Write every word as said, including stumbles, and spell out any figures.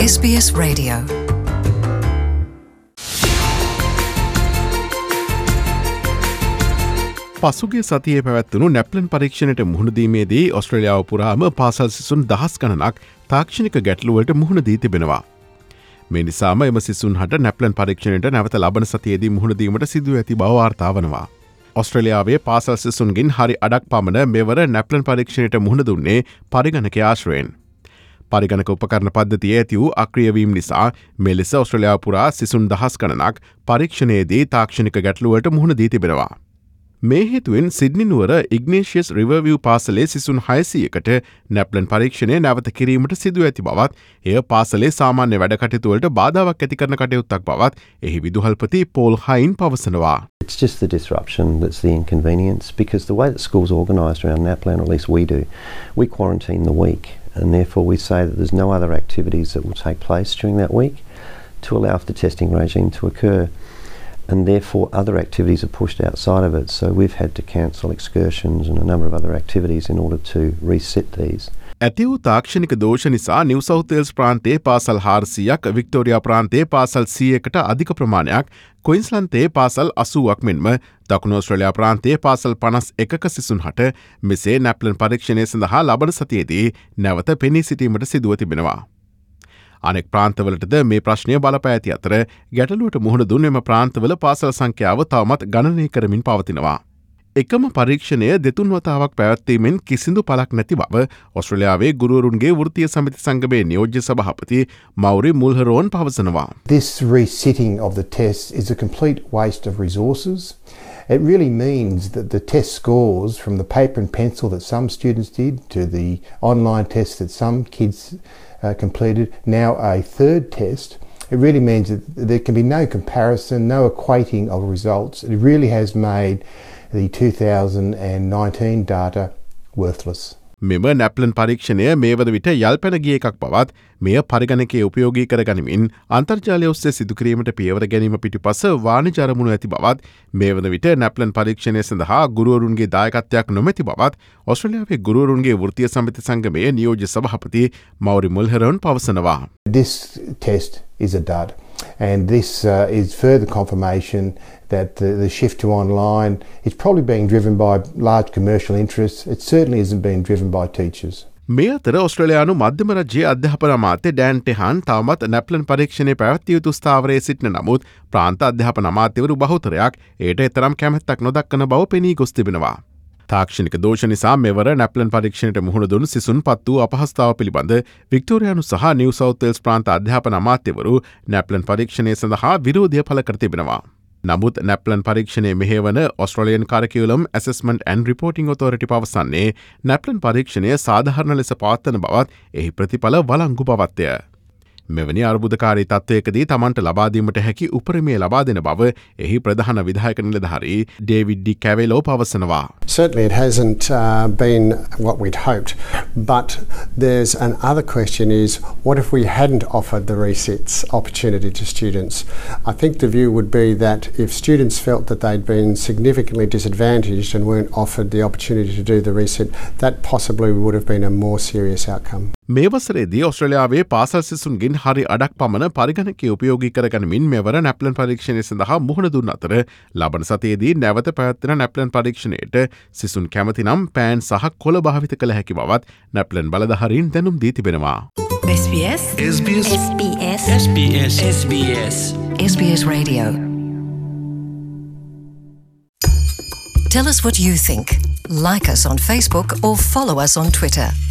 S B S Radio. පසුගිය සතියේ පැවැත්වුණු නැප්ලන් පරීක්ෂණයට මුහුණ දීමේදී ඔස්ට්‍රේලියාව පුරාම පාසල් සිසුන් දහස් ගණනක් තාක්ෂණික ගැටලුවලට මුහුණ දී තිබෙනවා. මේ නිසාම එම සිසුන් හට නැප්ලන් පරීක්ෂණයට නැවත ලබන සතියේදී මුහුණ දීමට සිදුව ඇති බව වාර්තා වනවා. ඔස්ට්‍රේලියාවේ පාසල් සිසුන්ගෙන් හරි අඩක් පමණ මෙවර නැප්ලන් පරීක්ෂණයට මුහුණ දුන්නේ පරිගණක ආශ්‍රයෙන්. පරිගණක උපකරණ පද්ධතියේ ඇති වූ අක්‍රියවීම නිසා මෙලෙස ඔස්ට්‍රේලියාව පුරා සිසුන් දහස් ගණනක් පරීක්ෂණයේදී තාක්ෂණික ගැටලුවලට මුහුණ දී තිබෙනවා. මේ හේතුවෙන් සිඩ්නි නුවර ඉග්නේෂියස් රිවර්විව් පාසලේ සිසුන් හයසීයකට නැප්ලන් පරීක්ෂණය නැවත කිරීමට සිදුව ඇති බවත් එය පාසලේ සාමාන්‍ය වැඩ කටයුතුවලට බාධාවක් ඇති කරන කටයුත්තක් බවත් එහි විදුහල්පති පෝල් හයින් පවසනවා. It's just the disruption that's the inconvenience, because the way that school's organised around NAPLAN, or at least we do, we quarantine the week, and therefore we say that there's no other activities that will take place during that week to allow for the testing regime to occur. And therefore other activities are pushed outside of it. So we've had to cancel excursions and a number of other activities in order to reset these. ඇති වූ තාක්ෂණික දෝෂ නිසා New south Wales ප්‍රාන්තයේ පාසල් හාරසීයක්, Victoria ප්‍රාන්තයේ පාසල් සීයකට අධික ප්‍රමාණයක්, ක්වීන්ස්ලන්තයේ පාසල් අසූවක් මෙන්ම දකුණු ඔස්ට්‍රේලියා ප්‍රාන්තයේ පාසල් පනස් එකක සිසුන් හට මෙසේ නැප්ලන් පරීක්ෂණය සඳහා ලබන සතියේදී නැවත පෙනී සිටීමට සිදුව තිබෙනවා. අනෙක් ප්‍රාන්තවලටද මේ ප්‍රශ්නය බලපෑ ඇති අතර ගැටලුවට මුහුණ දුන් එම ප්‍රාන්තවල පාසල් සංඛ්‍යාව තවමත් ගණනය කරමින් පවතිනවා. එකම පරීක්ෂණය දෙතුන් වතාවක් පැවැත්වීමෙන් කිසිදු පලක් නැති බව ඔස්ට්‍රේලියාවේ ගුරුවරුන්ගේ වෘත්තීය සමිති සංගමේ නියෝජ්‍ය සභාපති මෞරි මුල්හරෝන් පවසනවා. This resitting of the test is a complete waste of resources. It really means that the test scores from the paper and pencil that some students did to the online test that some kids uh, completed, now a third test, it really means that there can be no comparison, no equating of results. It really has made the two thousand nineteen data worthless. මෙම නැප්ලන් පරීක්ෂණය මේ වන විට යල් පැන ගිය එකක් බවත් මෙය පරිගණකයේ උපයෝගී කර ගනිමින් අන්තර්ජාලය ඔස්සේ සිදු කිරීමට පියවර ගැනීම පිටුපස වාණිජ අරමුණු ඇති බවත් මේ වන විට නැප්ලන් පරීක්ෂණය සඳහා ගුරුවරුන්ගේ දායකත්වයක් නොමැති බවත් ඔස්ට්‍රේලියාවේ ගුරුවරුන්ගේ වෘත්තීය සමිති සංගමයේ නියෝජ්‍ය සභාපති මෞරි මුල්හරෝන් පවසනවා. This test is a dud, and this uh, is further confirmation that the, the shift to online is probably being driven by large commercial interests. It certainly isn't being driven by teachers. මේ අතර ඔස්ට්‍රේලියානු මධ්‍යම රජයේ අධ්‍යාපන අමාත්‍ය Dan ටෙහාන් තවමත් නැප්ලන් පරීක්ෂණය පැවැත්විය යුතු ස්ථාවරයේ සිටින නමුත් ප්‍රාන්ත අධ්‍යාපන අමාත්‍යවරු බහුතරයක් එයට එතරම් කැමැත්තක් නොදක්වන බව පෙනී ගොස් තිබෙනවා. තාක්ෂණික දෝෂ නිසා මෙවර නැප්ලන් පරීක්ෂණයට මුහුණ දුන් සිසුන් පත් වූ අපහසුතාව පිළිබඳ වික්ටෝරියානු සහ නිව් සවුත් වේල්ස් ප්‍රාන්ත අධ්‍යාපන අමාත්‍යවරු නැප්ලන් පරීක්ෂණය සඳහා විරෝධය පළ කර තිබෙනවා. නමුත් නැප්ලන් පරීක්ෂණය මෙහෙවන Australian Curriculum Assessment and Reporting Authority පවසන්නේ නැප්ලන් පරීක්ෂණය සාධාරණ ලෙස පවත්වන බවත් එහි ප්‍රතිඵල වලංගු බවත්ය. මෙවැනි අර්බුදකාරී තත්ත්වයකදී තමන්ට ලබාදීමට හැකි උපරිමය ලබා දෙන බව එහි ප්‍රධාන විධායක නිලධාරී ඩේවිඩ් ඩි කැවෙලෝ පවසනවා. Certainly it hasn't uh, been what we'd hoped, but there's another question is, what if we hadn't offered the resets opportunity to students? I think the view would be that if students felt that they'd been significantly disadvantaged and weren't offered the opportunity to do the reset, that possibly would have been a more serious outcome. මේ වසරේදී ඔස්ට්‍රේලියාවේ පාසල් සිසුන්ගෙන් හරි අඩක් පමණ පරිගණකයේ උපයෝගී කරගනිමින් මෙවර නැප්ලන් පරීක්ෂණය සඳහා මුහුණ දුන් අතර ලබන සතියේදී නැවත පැවැත්වෙන නැප්ලන් පරීක්ෂණයට සිසුන් කැමති නම් පෑන් සහ කොළ භාවිත කළ හැකි බවත් නැප්ලන් බලධාරීන් දැනුම් දී තිබෙනවා. S B S S B S S B S S B S S B S S B S Radio. Tell us what you think. Like us on Facebook or follow us on Twitter.